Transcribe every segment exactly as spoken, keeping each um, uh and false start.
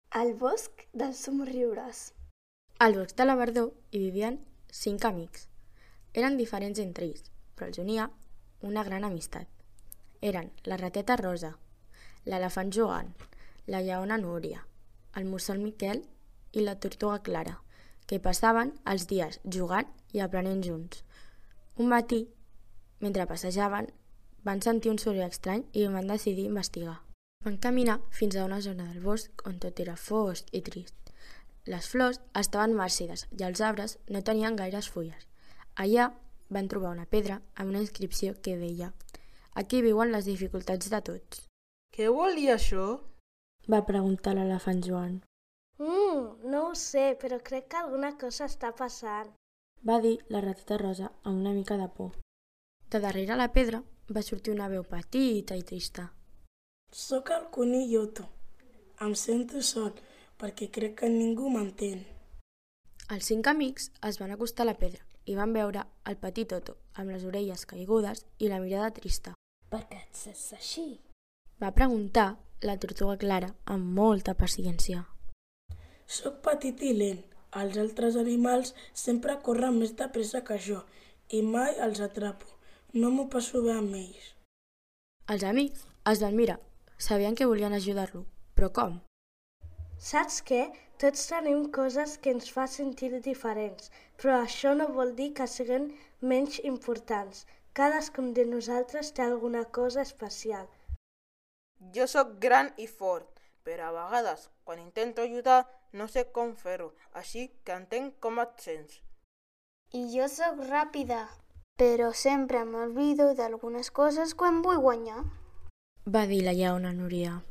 Al bosc dels somriures. Al bosc de la verdor hi vivien cinc amics. Eren diferents entre ells, però els unia una gran amistat. Eren la rateta Rosa, l'elefant Joan, la lleona Núria, el mussol Miquel i la tortuga Clara, que passaven els dies jugant i aprenent junts. Un matí, mentre passejaven, van sentir un soroll estrany i van decidir investigar. Van caminar fins a una zona del bosc on tot era fosc i trist. Les flors estaven marcides i els arbres no tenien gaires fulles. Allà van trobar una pedra amb una inscripció que deia: «Aquí viuen les dificultats de tots». «Què vol dir això?», va preguntar l'elefant Joan. Mm, no ho sé, però crec que alguna cosa està passant, va dir la rateta Rosa amb una mica de por. De darrere la pedra va sortir una veu petita i trista. «Soc el conill Otto. Em sento sol perquè crec que ningú m'entén». Els cinc amics es van acostar a la pedra i van veure el petit Otto amb les orelles caigudes i la mirada trista. «Per què et sents així?», va preguntar la tortuga Clara amb molta paciència. «Soc petit i lent. Els altres animals sempre corren més de pressa que jo i mai els atrapo. No m'ho passo bé amb ells». Els amics es van mirar. Sabien que volien ajudar-lo, però com? «Saps què? Tots tenim coses que ens fa sentir diferents, però això no vol dir que siguin menys importants. Cadascun de nosaltres té alguna cosa especial». «Jo sóc gran i fort, però a vegades, quan intento ajudar, no sé com fer-ho, així que entenc com et sents». «I jo sóc ràpida, però sempre m'oblido d'algunes coses quan vull guanyar», va dir la lleona Núria.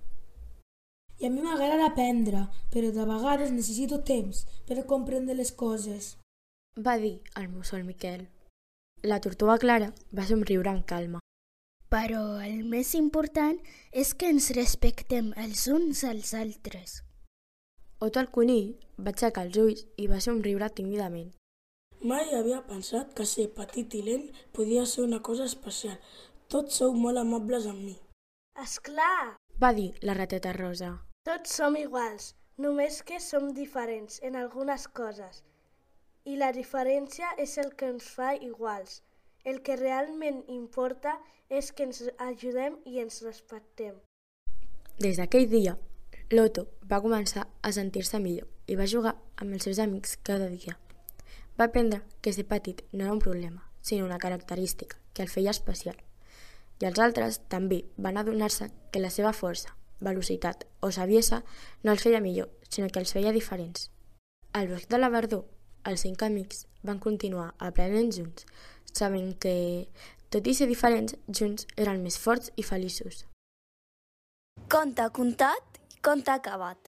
«I a mi m'agrada aprendre, però de vegades necessito temps per comprendre les coses», va dir el mussol Miquel. La tortuga Clara va somriure amb calma. «Però el més important és que ens respectem els uns als altres». Otto el conill va aixecar els ulls i va somriure tímidament. «Mai havia pensat que ser petit i lent podia ser una cosa especial. Tots sou molt amables amb mi». «Esclar!», va dir la rateta Rosa. «Tots som iguals, només que som diferents en algunes coses. I la diferència és el que ens fa iguals. El que realment importa és que ens ajudem i ens respectem». Des d'aquell dia, l'Otto va començar a sentir-se millor i va jugar amb els seus amics cada dia. Va aprendre que ser petit no era un problema, sinó una característica que el feia especial. I els altres també van adonar-se que la seva força, velocitat o saviesa no els feia millor, sinó que els feia diferents. Al bosc de la verdor, els cinc amics van continuar aprenent junts, sabent que, tot i ser diferents, junts eren més forts i feliços. Conte contat i conte acabat.